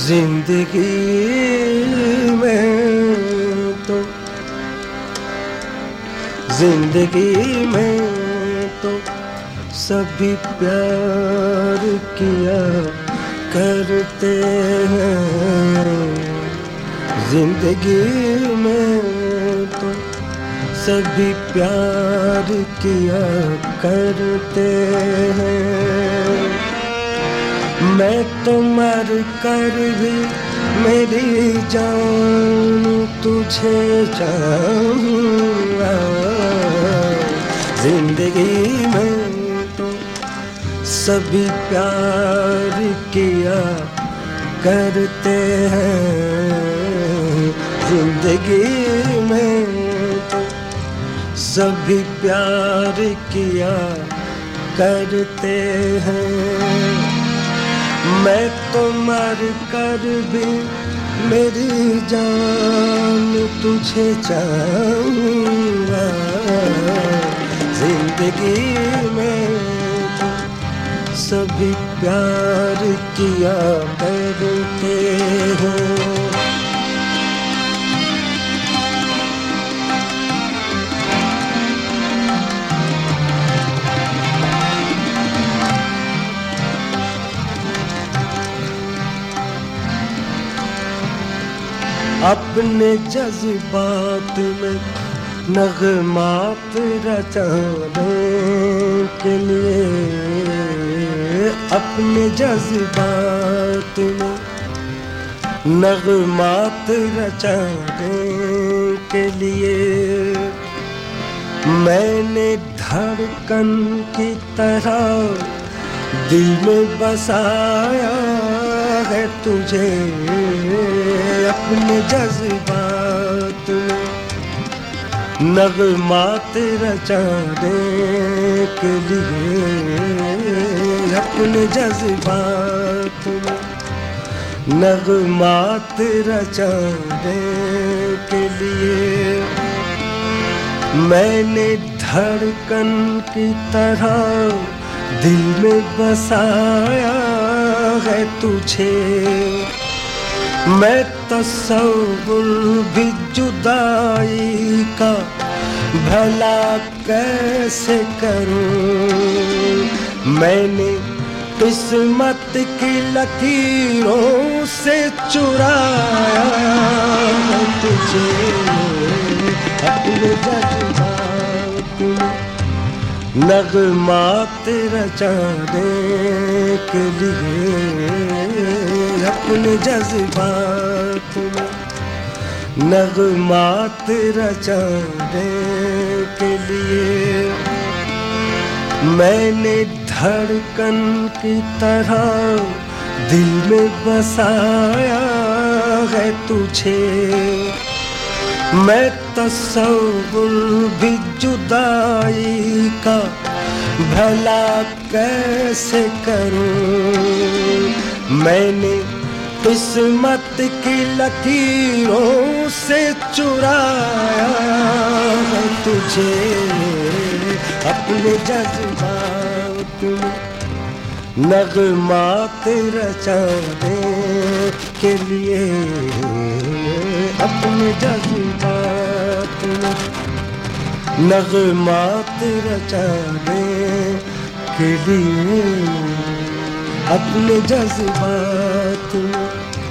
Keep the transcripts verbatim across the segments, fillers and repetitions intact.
जिंदगी में तो जिंदगी में तो सभी प्यार किया करते हैं। जिंदगी में तो सभी प्यार किया करते हैं। मैं तो मर कर भी मेरी जान तुझे चाहूँगा। जिंदगी में तो सभी प्यार किया करते हैं। जिंदगी में तो सभी प्यार किया करते हैं। मैं तो मर कर भी मेरी जान तुझे चाहूँगा। जिंदगी में तो सभी प्यार किया करते हैं। अपने जज्बात में नगमात रचाने के लिए, अपने जज्बात में नगमात रचाने के लिए मैंने धड़कन की तरह दिल में बसाया है तुझे। अपने जज्बात में नगमात रचाने के लिए, अपने जज्बात में नगमात रचाने के लिए मैंने धड़कन की तरह दिल में बसाया है तुझे। मैं तसव्वुर भी जुदाई का भला कैसे करूं। मैंने किस्मत की लकीरों से चुराया है तुझे। अपने जज्बात में नगमात रचाने के लिए, अपने जज्बात में नगमात रचाने के लिए मैंने धड़कन की तरह दिल में बसाया है तुझे। मैं तसव्वुर भी जुदाई का भला कैसे करूं। मैंने किस्मत की लकीरों से चुराया है तुझे। अपने जज्बात में नगमात रचाने के लिए, अपने जज्बात में नगमात रचाने के लिए, अपने जज्बात में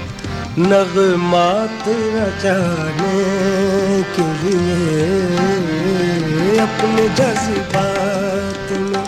नगमात रचाने के लिए, अपने जज्बात में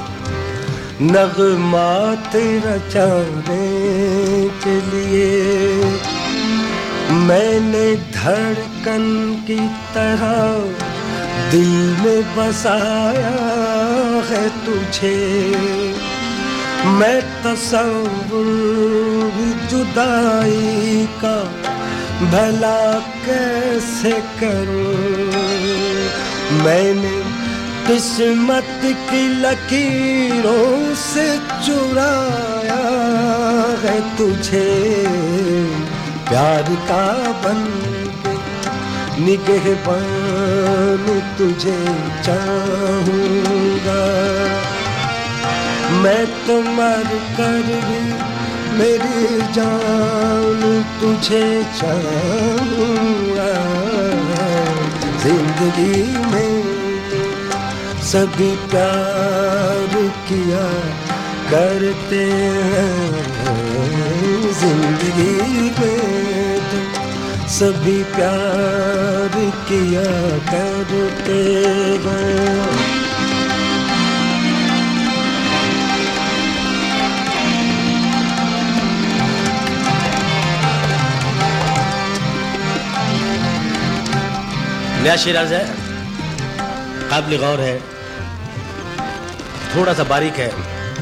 नगमात रचाने के लिए मैंने धड़कन की तरह दिल में बसाया है तुझे। मैं तसव्वुर भी जुदाई का भला कैसे करूं। मैंने किस्मत की लकीरों से चुराया है तुझे। प्यार का बन के निगहबान तुझे चाहूँगा। मैं तो मर कर भी मेरी जान तुझे चाहूँगा। जिंदगी में सभी प्यार किया करते हैं, जिंदगी में सभी प्यार किया करते हैं। नया शेर अर्ज है, काबिल गौर है, थोड़ा सा बारीक है।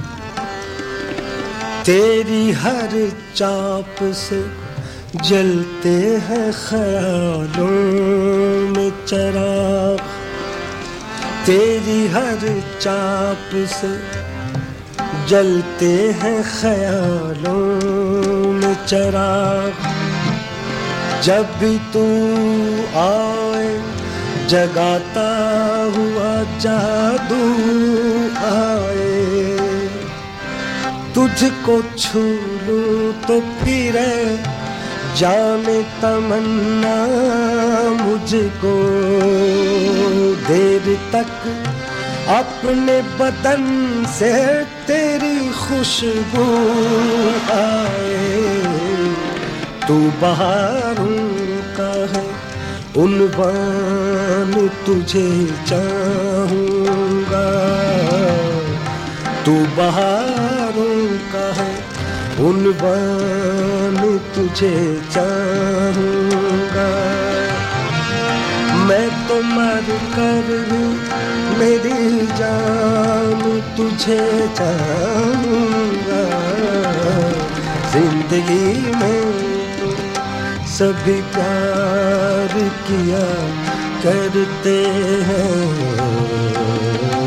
तेरी हर चाप से जलते हैं ख्यालों में चिराग, तेरी हर चाप से जलते हैं ख्यालों में चिराग। जब भी तू आए जगाता हुआ जादू आए, तुझको छू लूं तो फिरे जाने तमन्ना मुझको। देर तक अपने बदन से तेरी खुशबू आए। तू बहारों का है उन्वान, तुझे चाहूँगा। तू बहारों का है उन्वान, तुझे चाहूँगा। मैं तो मर कर मेरी जान तुझे चाहूँगा। जिंदगी में सभी प्यार किया करते हैं।